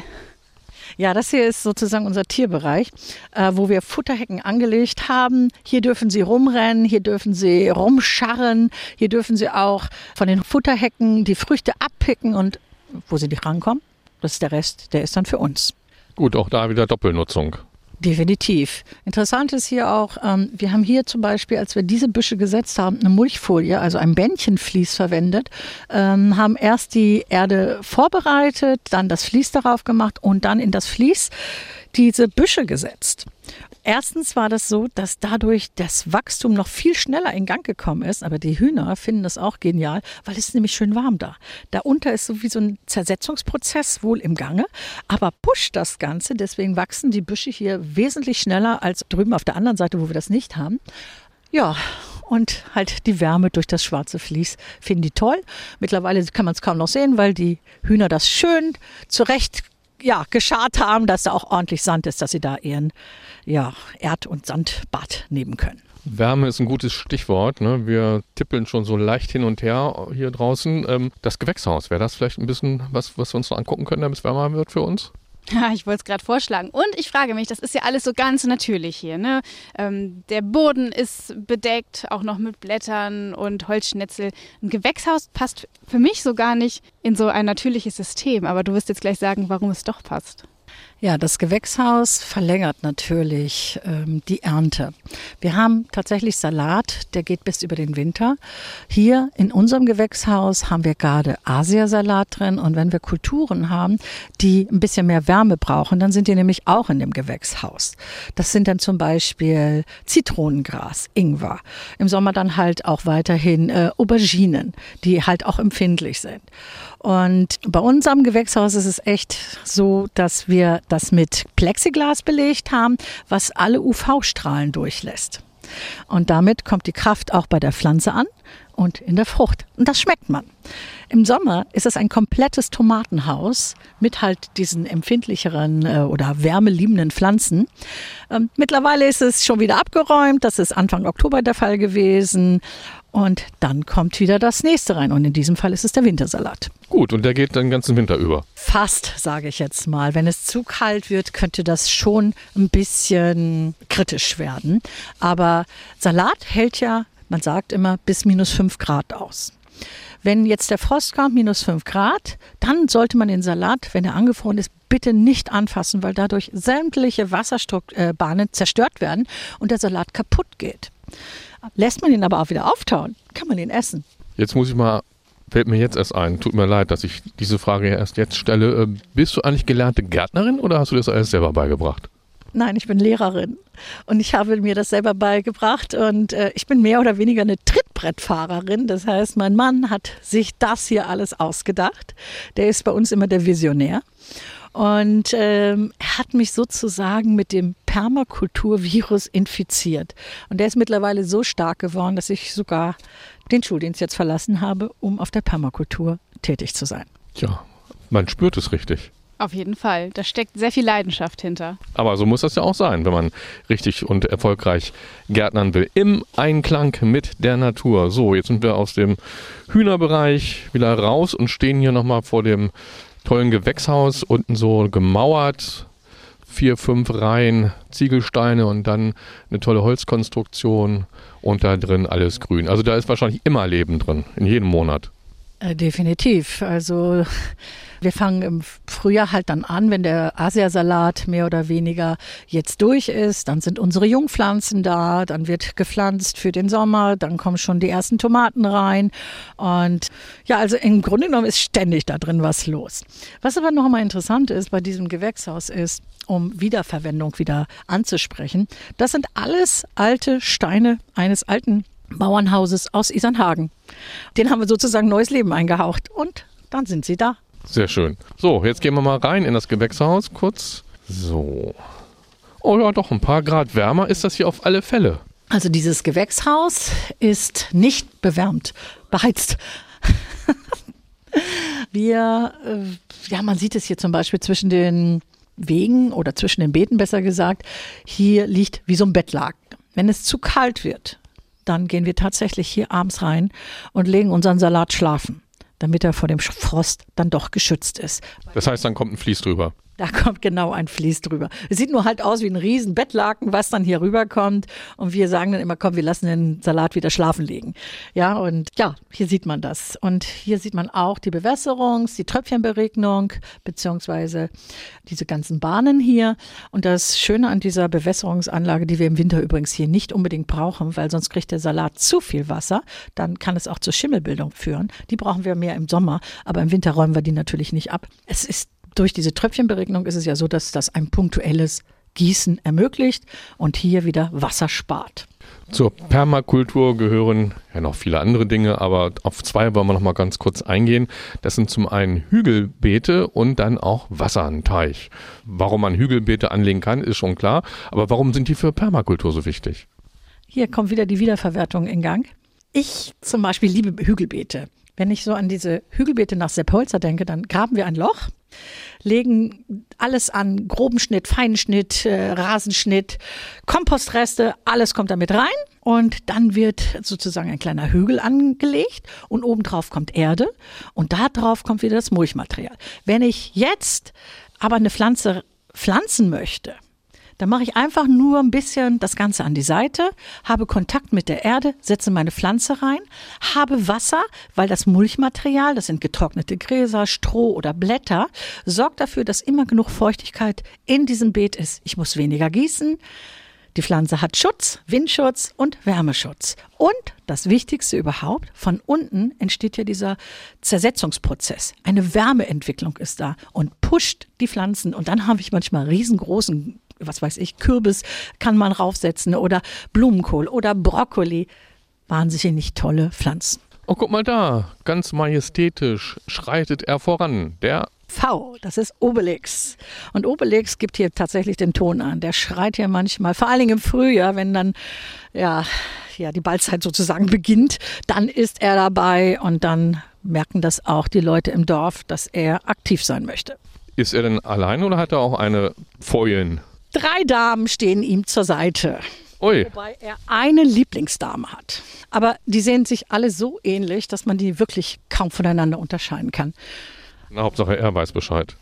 Ja, das hier ist sozusagen unser Tierbereich, äh, wo wir Futterhecken angelegt haben. Hier dürfen sie rumrennen, hier dürfen sie rumscharren, hier dürfen sie auch von den Futterhecken die Früchte abpicken und wo sie nicht rankommen, das ist der Rest, der ist dann für uns. Gut, auch da wieder Doppelnutzung. Definitiv. Interessant ist hier auch, ähm, wir haben hier zum Beispiel, als wir diese Büsche gesetzt haben, eine Mulchfolie, also ein Bändchenvlies verwendet, ähm, haben erst die Erde vorbereitet, dann das Vlies darauf gemacht und dann in das Vlies diese Büsche gesetzt. Erstens war das so, dass dadurch das Wachstum noch viel schneller in Gang gekommen ist, aber die Hühner finden das auch genial, weil es ist nämlich schön warm da. Darunter ist so wie so ein Zersetzungsprozess wohl im Gange, aber pusht das Ganze, deswegen wachsen die Büsche hier wesentlich schneller als drüben auf der anderen Seite, wo wir das nicht haben. Ja, und halt die Wärme durch das schwarze Vlies finden die toll. Mittlerweile kann man es kaum noch sehen, weil die Hühner das schön zurecht ja, geschart haben, dass da auch ordentlich Sand ist, dass sie da ihren ja, Erd- und Sandbad nehmen können. Wärme ist ein gutes Stichwort. Ne? Wir tippeln schon so leicht hin und her hier draußen. Ähm, das Gewächshaus, wäre das vielleicht ein bisschen was, was wir uns noch angucken können, damit es wärmer wird für uns? Ja, ich wollte es gerade vorschlagen. Und ich frage mich, das ist ja alles so ganz natürlich hier, ne? Ähm, der Boden ist bedeckt, auch noch mit Blättern und Holzschnitzel. Ein Gewächshaus passt für mich so gar nicht in so ein natürliches System. Aber du wirst jetzt gleich sagen, warum es doch passt. Ja, das Gewächshaus verlängert natürlich ähm, die Ernte. Wir haben tatsächlich Salat, der geht bis über den Winter. Hier in unserem Gewächshaus haben wir gerade Asiasalat drin und wenn wir Kulturen haben, die ein bisschen mehr Wärme brauchen, dann sind die nämlich auch in dem Gewächshaus. Das sind dann zum Beispiel Zitronengras, Ingwer. Im Sommer dann halt auch weiterhin äh, Auberginen, die halt auch empfindlich sind. Und bei unserem Gewächshaus ist es echt so, dass wir das mit Plexiglas belegt haben, was alle U V-Strahlen durchlässt. Und damit kommt die Kraft auch bei der Pflanze an und in der Frucht. Und das schmeckt man. Im Sommer ist es ein komplettes Tomatenhaus mit halt diesen empfindlicheren äh, oder wärmeliebenden Pflanzen. Ähm, mittlerweile ist es schon wieder abgeräumt. Das ist Anfang Oktober der Fall gewesen. Und dann kommt wieder das nächste rein. Und in diesem Fall ist es der Wintersalat. Gut, und der geht den ganzen Winter über? Fast, sage ich jetzt mal. Wenn es zu kalt wird, könnte das schon ein bisschen kritisch werden. Aber Salat hält ja, man sagt immer, bis minus fünf Grad aus. Wenn jetzt der Frost kommt, minus fünf Grad, dann sollte man den Salat, wenn er angefroren ist, bitte nicht anfassen, weil dadurch sämtliche Wasserbahnen zerstört werden und der Salat kaputt geht. Lässt man ihn aber auch wieder auftauen, kann man ihn essen. Jetzt muss ich mal, fällt mir jetzt erst ein, tut mir leid, dass ich diese Frage erst jetzt stelle. Bist du eigentlich gelernte Gärtnerin oder hast du das alles selber beigebracht? Nein, ich bin Lehrerin und ich habe mir das selber beigebracht und äh, ich bin mehr oder weniger eine Trittbrettfahrerin. Das heißt, mein Mann hat sich das hier alles ausgedacht. Der ist bei uns immer der Visionär und ähm, er hat mich sozusagen mit dem Permakulturvirus infiziert. Und der ist mittlerweile so stark geworden, dass ich sogar den Schuldienst jetzt verlassen habe, um auf der Permakultur tätig zu sein. Ja, man spürt es richtig. Auf jeden Fall. Da steckt sehr viel Leidenschaft hinter. Aber so muss das ja auch sein, wenn man richtig und erfolgreich gärtnern will. Im Einklang mit der Natur. So, jetzt sind wir aus dem Hühnerbereich wieder raus und stehen hier nochmal vor dem tollen Gewächshaus. Unten so gemauert, vier, fünf Reihen Ziegelsteine und dann eine tolle Holzkonstruktion und da drin alles grün. Also da ist wahrscheinlich immer Leben drin, in jedem Monat. Äh, definitiv. Also wir fangen im Frühjahr halt dann an, wenn der Asiasalat mehr oder weniger jetzt durch ist. Dann sind unsere Jungpflanzen da, dann wird gepflanzt für den Sommer, dann kommen schon die ersten Tomaten rein. Und ja, also im Grunde genommen ist ständig da drin was los. Was aber noch mal interessant ist bei diesem Gewächshaus ist, um Wiederverwendung wieder anzusprechen, das sind alles alte Steine eines alten Bauernhauses aus Isernhagen. Den haben wir sozusagen neues Leben eingehaucht und dann sind sie da. Sehr schön. So, jetzt gehen wir mal rein in das Gewächshaus kurz. So. Oh ja, doch, ein paar Grad wärmer ist das hier auf alle Fälle. Also dieses Gewächshaus ist nicht bewärmt, beheizt. Wir, äh, ja, man sieht es hier zum Beispiel zwischen den Wegen oder zwischen den Beeten besser gesagt, hier liegt wie so ein Bettlaken. Wenn es zu kalt wird, dann gehen wir tatsächlich hier abends rein und legen unseren Salat schlafen, damit er vor dem Frost dann doch geschützt ist. Das heißt, dann kommt ein Vlies drüber. Da kommt genau ein Vlies drüber. Es sieht nur halt aus wie ein riesen Bettlaken, was dann hier rüberkommt. Und wir sagen dann immer, komm, wir lassen den Salat wieder schlafen legen. Ja, und ja, hier sieht man das. Und hier sieht man auch die Bewässerung, die Tröpfchenberegnung, beziehungsweise diese ganzen Bahnen hier. Und das Schöne an dieser Bewässerungsanlage, die wir im Winter übrigens hier nicht unbedingt brauchen, weil sonst kriegt der Salat zu viel Wasser, dann kann es auch zur Schimmelbildung führen. Die brauchen wir mehr im Sommer, aber im Winter räumen wir die natürlich nicht ab. Es ist Durch diese Tröpfchenberegnung ist es ja so, dass das ein punktuelles Gießen ermöglicht und hier wieder Wasser spart. Zur Permakultur gehören ja noch viele andere Dinge, aber auf zwei wollen wir noch mal ganz kurz eingehen. Das sind zum einen Hügelbeete und dann auch Wasserteich. Warum man Hügelbeete anlegen kann, ist schon klar. Aber warum sind die für Permakultur so wichtig? Hier kommt wieder die Wiederverwertung in Gang. Ich zum Beispiel liebe Hügelbeete. Wenn ich so an diese Hügelbeete nach Sepp Holzer denke, dann graben wir ein Loch, legen alles an, groben Schnitt, feinen Schnitt, äh, Rasenschnitt, Kompostreste, alles kommt damit rein und dann wird sozusagen ein kleiner Hügel angelegt und obendrauf kommt Erde und da drauf kommt wieder das Mulchmaterial. Wenn ich jetzt aber eine Pflanze pflanzen möchte, dann mache ich einfach nur ein bisschen das Ganze an die Seite, habe Kontakt mit der Erde, setze meine Pflanze rein, habe Wasser, weil das Mulchmaterial, das sind getrocknete Gräser, Stroh oder Blätter, sorgt dafür, dass immer genug Feuchtigkeit in diesem Beet ist. Ich muss weniger gießen. Die Pflanze hat Schutz, Windschutz und Wärmeschutz. Und das Wichtigste überhaupt, von unten entsteht ja dieser Zersetzungsprozess. Eine Wärmeentwicklung ist da und pusht die Pflanzen. Und dann habe ich manchmal riesengroßen, was weiß ich, Kürbis kann man raufsetzen oder Blumenkohl oder Brokkoli. Wahnsinnig tolle Pflanzen. Oh, guck mal da, ganz majestätisch schreitet er voran. Der V, das ist Obelix. Und Obelix gibt hier tatsächlich den Ton an. Der schreit hier manchmal, vor allen Dingen im Frühjahr, wenn dann ja, ja, die Balzzeit sozusagen beginnt, dann ist er dabei und dann merken das auch die Leute im Dorf, dass er aktiv sein möchte. Ist er denn allein oder hat er auch eine Freundin? Drei Damen stehen ihm zur Seite. Ui. Wobei er eine Lieblingsdame hat. Aber die sehen sich alle so ähnlich, dass man die wirklich kaum voneinander unterscheiden kann. Na, Hauptsache er weiß Bescheid.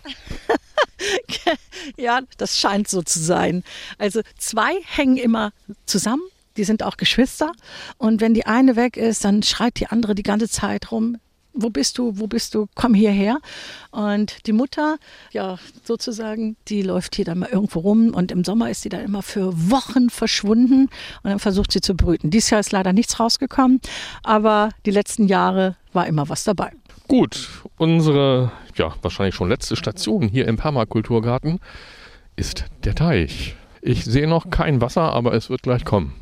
Ja, das scheint so zu sein. Also zwei hängen immer zusammen, die sind auch Geschwister. Und wenn die eine weg ist, dann schreit die andere die ganze Zeit rum. Wo bist du, wo bist du, komm hierher. Und die Mutter, ja sozusagen, die läuft hier dann mal irgendwo rum und im Sommer ist sie dann immer für Wochen verschwunden und dann versucht sie zu brüten. Dieses Jahr ist leider nichts rausgekommen, aber die letzten Jahre war immer was dabei. Gut, unsere, ja, wahrscheinlich schon letzte Station hier im Permakulturgarten ist der Teich. Ich sehe noch kein Wasser, aber es wird gleich kommen.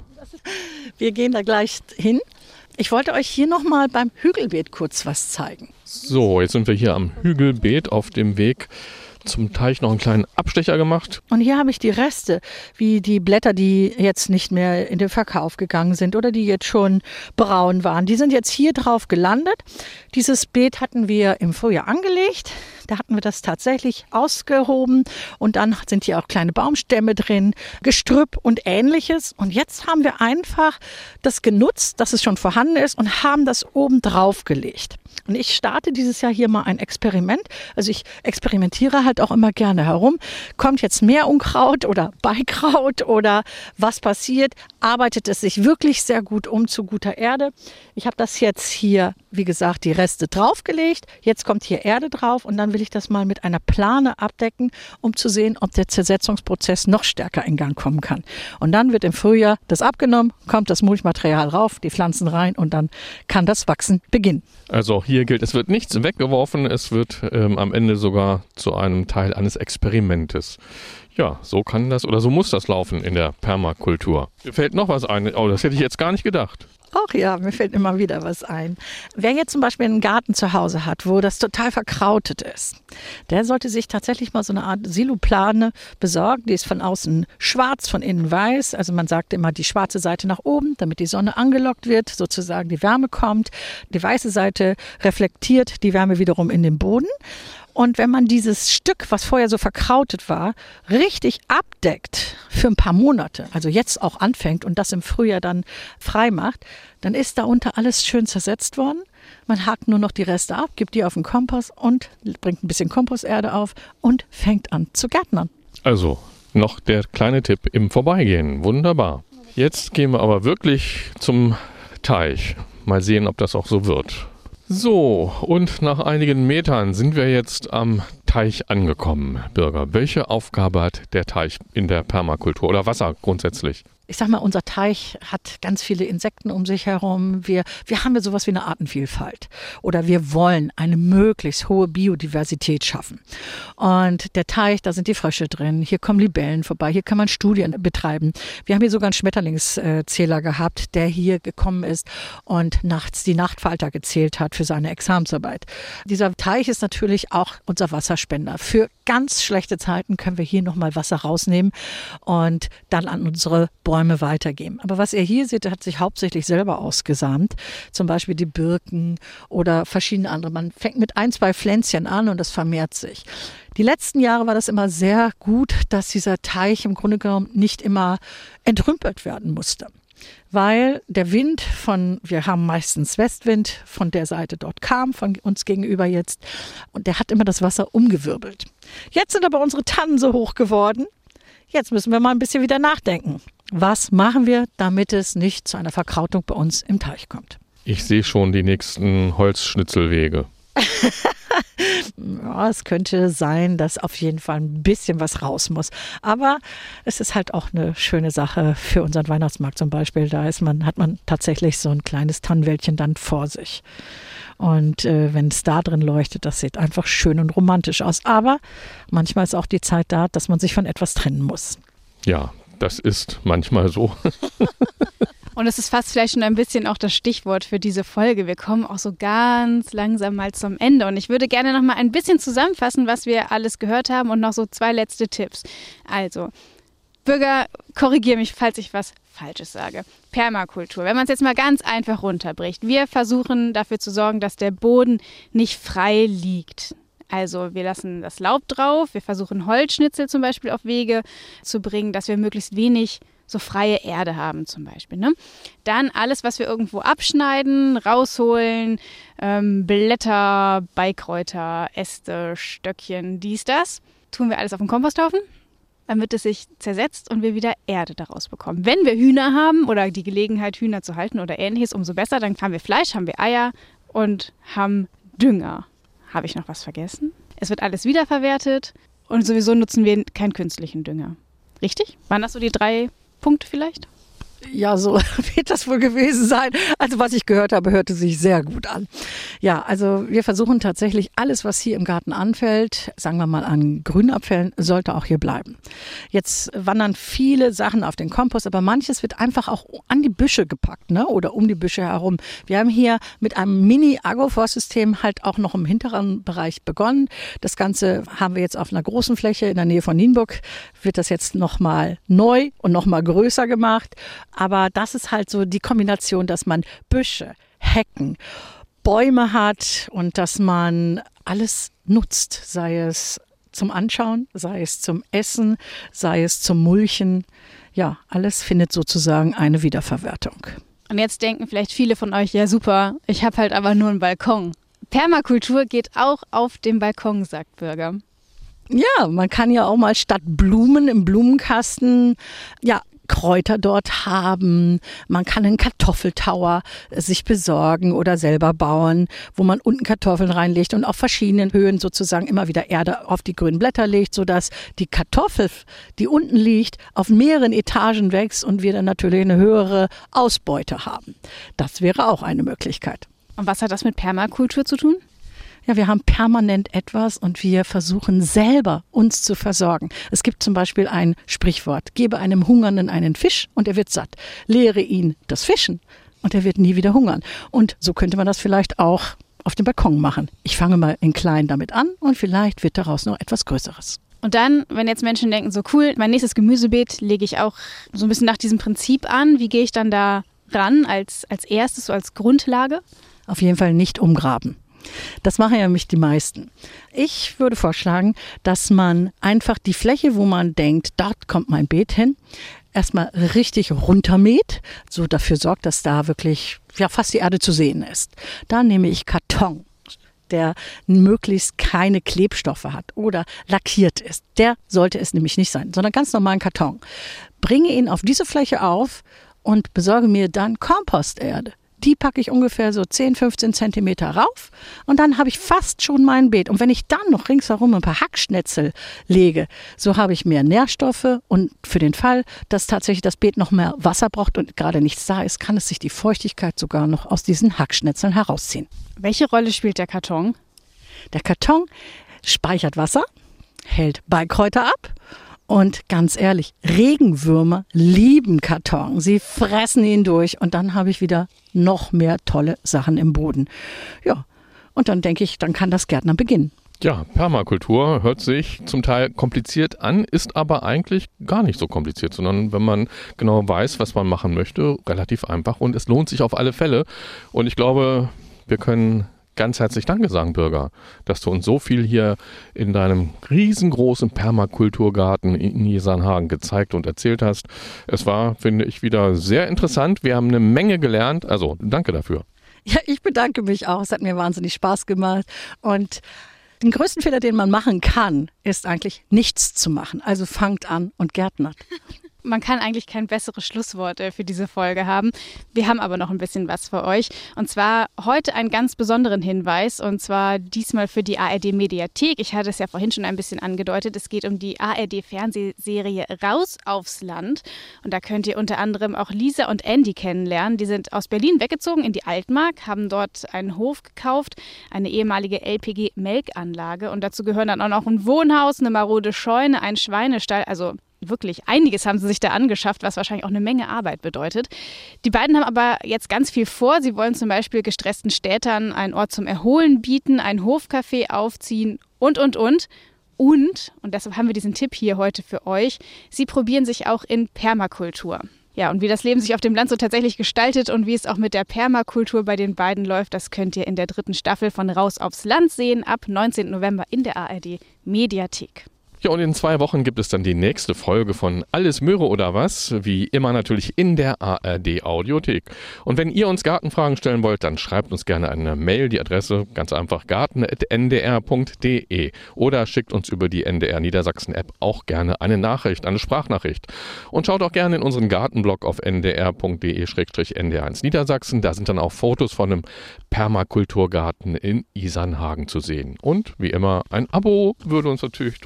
Wir gehen da gleich hin. Ich wollte euch hier nochmal beim Hügelbeet kurz was zeigen. So, jetzt sind wir hier am Hügelbeet auf dem Weg zum Teich, noch einen kleinen Abstecher gemacht. Und hier habe ich die Reste, wie die Blätter, die jetzt nicht mehr in den Verkauf gegangen sind oder die jetzt schon braun waren. Die sind jetzt hier drauf gelandet. Dieses Beet hatten wir im Frühjahr angelegt. Da hatten wir das tatsächlich ausgehoben und dann sind hier auch kleine Baumstämme drin, Gestrüpp und Ähnliches. Und jetzt haben wir einfach das genutzt, dass es schon vorhanden ist und haben das oben drauf gelegt. Und ich starte dieses Jahr hier mal ein Experiment. Also ich experimentiere halt auch immer gerne herum. Kommt jetzt mehr Unkraut oder Beikraut oder was passiert? Arbeitet es sich wirklich sehr gut um zu guter Erde? Ich habe das jetzt hier, wie gesagt, die Reste draufgelegt. Jetzt kommt hier Erde drauf und dann will ich das mal mit einer Plane abdecken, um zu sehen, ob der Zersetzungsprozess noch stärker in Gang kommen kann. Und dann wird im Frühjahr das abgenommen, kommt das Mulchmaterial rauf, die Pflanzen rein und dann kann das Wachsen beginnen. Also auch hier gilt, es wird nichts weggeworfen, es wird ähm, am Ende sogar zu einem Teil eines Experimentes. Ja, so kann das oder so muss das laufen in der Permakultur. Mir fällt noch was ein, oh, das hätte ich jetzt gar nicht gedacht. Ach ja, mir fällt immer wieder was ein. Wer jetzt zum Beispiel einen Garten zu Hause hat, wo das total verkrautet ist, der sollte sich tatsächlich mal so eine Art Siloplane besorgen. Die ist von außen schwarz, von innen weiß. Also man sagt immer die schwarze Seite nach oben, damit die Sonne angelockt wird, sozusagen die Wärme kommt. Die weiße Seite reflektiert die Wärme wiederum in den Boden. Und wenn man dieses Stück, was vorher so verkrautet war, richtig abdeckt für ein paar Monate, also jetzt auch anfängt und das im Frühjahr dann frei macht, dann ist da unter alles schön zersetzt worden. Man hakt nur noch die Reste ab, gibt die auf den Kompost und bringt ein bisschen Komposterde auf und fängt an zu gärtnern. Also noch der kleine Tipp im Vorbeigehen. Wunderbar. Jetzt gehen wir aber wirklich zum Teich. Mal sehen, ob das auch so wird. So, und nach einigen Metern sind wir jetzt am Teich angekommen. Birger, welche Aufgabe hat der Teich in der Permakultur oder Wasser grundsätzlich? Ich sag mal, unser Teich hat ganz viele Insekten um sich herum. Wir, wir haben ja sowas wie eine Artenvielfalt. Oder wir wollen eine möglichst hohe Biodiversität schaffen. Und der Teich, da sind die Frösche drin. Hier kommen Libellen vorbei. Hier kann man Studien betreiben. Wir haben hier sogar einen Schmetterlingszähler gehabt, der hier gekommen ist und nachts die Nachtfalter gezählt hat für seine Examensarbeit. Dieser Teich ist natürlich auch unser Wasserspender. Für ganz schlechte Zeiten können wir hier nochmal Wasser rausnehmen und dann an unsere Bäume weitergeben. Aber was ihr hier seht, der hat sich hauptsächlich selber ausgesamt. Zum Beispiel die Birken oder verschiedene andere. Man fängt mit ein, zwei Pflänzchen an und das vermehrt sich. Die letzten Jahre war das immer sehr gut, dass dieser Teich im Grunde genommen nicht immer entrümpelt werden musste. Weil der Wind von, wir haben meistens Westwind, von der Seite dort kam, von uns gegenüber jetzt. Und der hat immer das Wasser umgewirbelt. Jetzt sind aber unsere Tannen so hoch geworden. Jetzt müssen wir mal ein bisschen wieder nachdenken. Was machen wir, damit es nicht zu einer Verkrautung bei uns im Teich kommt? Ich sehe schon die nächsten Holzschnitzelwege. Ja, es könnte sein, dass auf jeden Fall ein bisschen was raus muss. Aber es ist halt auch eine schöne Sache für unseren Weihnachtsmarkt zum Beispiel. Da ist man, hat man tatsächlich so ein kleines Tannenwäldchen dann vor sich. Und äh, wenn es da drin leuchtet, das sieht einfach schön und romantisch aus. Aber manchmal ist auch die Zeit da, dass man sich von etwas trennen muss. Ja, das ist manchmal so. Und es ist fast vielleicht schon ein bisschen auch das Stichwort für diese Folge. Wir kommen auch so ganz langsam mal zum Ende. Und ich würde gerne noch mal ein bisschen zusammenfassen, was wir alles gehört haben und noch so zwei letzte Tipps. Also, Birger, korrigiere mich, falls ich was Falsches sage. Permakultur, wenn man es jetzt mal ganz einfach runterbricht. Wir versuchen dafür zu sorgen, dass der Boden nicht frei liegt. Also wir lassen das Laub drauf, wir versuchen Holzschnitzel zum Beispiel auf Wege zu bringen, dass wir möglichst wenig so freie Erde haben zum Beispiel. Ne? Dann alles, was wir irgendwo abschneiden, rausholen, ähm, Blätter, Beikräuter, Äste, Stöckchen, dies, das, tun wir alles auf den Komposthaufen, damit es sich zersetzt und wir wieder Erde daraus bekommen. Wenn wir Hühner haben oder die Gelegenheit, Hühner zu halten oder ähnliches, umso besser. Dann haben wir Fleisch, haben wir Eier und haben Dünger. Habe ich noch was vergessen? Es wird alles wiederverwertet und sowieso nutzen wir keinen künstlichen Dünger. Richtig? Waren das so die drei Punkte vielleicht? Ja, so wird das wohl gewesen sein. Also was ich gehört habe, hörte sich sehr gut an. Ja, also wir versuchen tatsächlich alles, was hier im Garten anfällt, sagen wir mal an Grünabfällen, sollte auch hier bleiben. Jetzt wandern viele Sachen auf den Kompost, aber manches wird einfach auch an die Büsche gepackt, ne? Oder um die Büsche herum. Wir haben hier mit einem Mini-Agroforstsystem halt auch noch im hinteren Bereich begonnen. Das Ganze haben wir jetzt auf einer großen Fläche in der Nähe von Nienburg. Wird das jetzt nochmal neu und nochmal größer gemacht. Aber das ist halt so die Kombination, dass man Büsche, Hecken, Bäume hat und dass man alles nutzt, sei es zum Anschauen, sei es zum Essen, sei es zum Mulchen. Ja, alles findet sozusagen eine Wiederverwertung. Und jetzt denken vielleicht viele von euch, ja super, ich habe halt aber nur einen Balkon. Permakultur geht auch auf dem Balkon, sagt Birger. Ja, man kann ja auch mal statt Blumen im Blumenkasten, ja, Kräuter dort haben. Man kann einen Kartoffeltower sich besorgen oder selber bauen, wo man unten Kartoffeln reinlegt und auf verschiedenen Höhen sozusagen immer wieder Erde auf die grünen Blätter legt, sodass die Kartoffel, die unten liegt, auf mehreren Etagen wächst und wir dann natürlich eine höhere Ausbeute haben. Das wäre auch eine Möglichkeit. Und was hat das mit Permakultur zu tun? Ja, wir haben permanent etwas und wir versuchen selber uns zu versorgen. Es gibt zum Beispiel ein Sprichwort: Gebe einem Hungernden einen Fisch und er wird satt. Lehre ihn das Fischen und er wird nie wieder hungern. Und so könnte man das vielleicht auch auf dem Balkon machen. Ich fange mal in klein damit an und vielleicht wird daraus noch etwas Größeres. Und dann, wenn jetzt Menschen denken, so cool, mein nächstes Gemüsebeet lege ich auch so ein bisschen nach diesem Prinzip an. Wie gehe ich dann da ran als, als erstes, so als Grundlage? Auf jeden Fall nicht umgraben. Das machen ja nämlich die meisten. Ich würde vorschlagen, dass man einfach die Fläche, wo man denkt, dort kommt mein Beet hin, erstmal richtig runtermäht, so dafür sorgt, dass da wirklich ja, fast die Erde zu sehen ist. Dann nehme ich Karton, der möglichst keine Klebstoffe hat oder lackiert ist. Der sollte es nämlich nicht sein, sondern ganz normalen Karton. Bringe ihn auf diese Fläche auf und besorge mir dann Komposterde. Die packe ich ungefähr so zehn, fünfzehn Zentimeter rauf und dann habe ich fast schon mein Beet. Und wenn ich dann noch ringsherum ein paar Hackschnetzel lege, so habe ich mehr Nährstoffe und für den Fall, dass tatsächlich das Beet noch mehr Wasser braucht und gerade nichts da ist, kann es sich die Feuchtigkeit sogar noch aus diesen Hackschnetzeln herausziehen. Welche Rolle spielt der Karton? Der Karton speichert Wasser, hält Beikräuter ab. Und ganz ehrlich, Regenwürmer lieben Karton. Sie fressen ihn durch und dann habe ich wieder noch mehr tolle Sachen im Boden. Ja, und dann denke ich, dann kann das Gärtnern beginnen. Ja, Permakultur hört sich zum Teil kompliziert an, ist aber eigentlich gar nicht so kompliziert, sondern wenn man genau weiß, was man machen möchte, relativ einfach und es lohnt sich auf alle Fälle. Und ich glaube, wir können ganz herzlich Danke sagen, Birger, dass du uns so viel hier in deinem riesengroßen Permakulturgarten in Isarnhagen gezeigt und erzählt hast. Es war, finde ich, wieder sehr interessant. Wir haben eine Menge gelernt. Also danke dafür. Ja, ich bedanke mich auch. Es hat mir wahnsinnig Spaß gemacht. Und den größten Fehler, den man machen kann, ist eigentlich nichts zu machen. Also fangt an und gärtnert. Man kann eigentlich kein besseres Schlusswort für diese Folge haben. Wir haben aber noch ein bisschen was für euch. Und zwar heute einen ganz besonderen Hinweis. Und zwar diesmal für die A R D-Mediathek. Ich hatte es ja vorhin schon ein bisschen angedeutet. Es geht um die A R D-Fernsehserie Raus aufs Land. Und da könnt ihr unter anderem auch Lisa und Andy kennenlernen. Die sind aus Berlin weggezogen in die Altmark, haben dort einen Hof gekauft, eine ehemalige L P G-Melkanlage. Und dazu gehören dann auch noch ein Wohnhaus, eine marode Scheune, ein Schweinestall. Also wirklich einiges haben sie sich da angeschafft, was wahrscheinlich auch eine Menge Arbeit bedeutet. Die beiden haben aber jetzt ganz viel vor. Sie wollen zum Beispiel gestressten Städtern einen Ort zum Erholen bieten, ein Hofcafé aufziehen und, und, und. Und, und deshalb haben wir diesen Tipp hier heute für euch, sie probieren sich auch in Permakultur. Ja, und wie das Leben sich auf dem Land so tatsächlich gestaltet und wie es auch mit der Permakultur bei den beiden läuft, das könnt ihr in der dritten Staffel von Raus aufs Land sehen, ab neunzehnten November in der A R D-Mediathek. Ja, und in zwei Wochen gibt es dann die nächste Folge von Alles Möhre oder was? Wie immer natürlich in der A R D-Audiothek. Und wenn ihr uns Gartenfragen stellen wollt, dann schreibt uns gerne eine Mail. Die Adresse ganz einfach garten at n d r punkt d e oder schickt uns über die N D R Niedersachsen-App auch gerne eine Nachricht, eine Sprachnachricht. Und schaut auch gerne in unseren Gartenblog auf n d r punkt d e slash n d r eins Niedersachsen. Da sind dann auch Fotos von einem Permakulturgarten in Isarnhagen zu sehen. Und wie immer, ein Abo würde uns natürlich total freuen.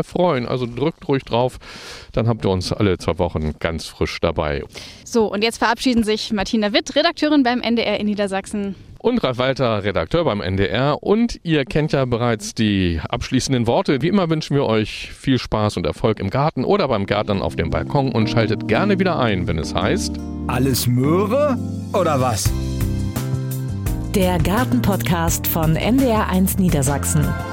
freuen. Also drückt ruhig drauf, dann habt ihr uns alle zwei Wochen ganz frisch dabei. So, und jetzt verabschieden sich Martina Witt, Redakteurin beim N D R in Niedersachsen. Und Ralf Walter, Redakteur beim N D R. Und ihr kennt ja bereits die abschließenden Worte. Wie immer wünschen wir euch viel Spaß und Erfolg im Garten oder beim Gärtnern auf dem Balkon und schaltet gerne wieder ein, wenn es heißt... Alles Möhre oder was? Der Garten-Podcast von N D R eins Niedersachsen.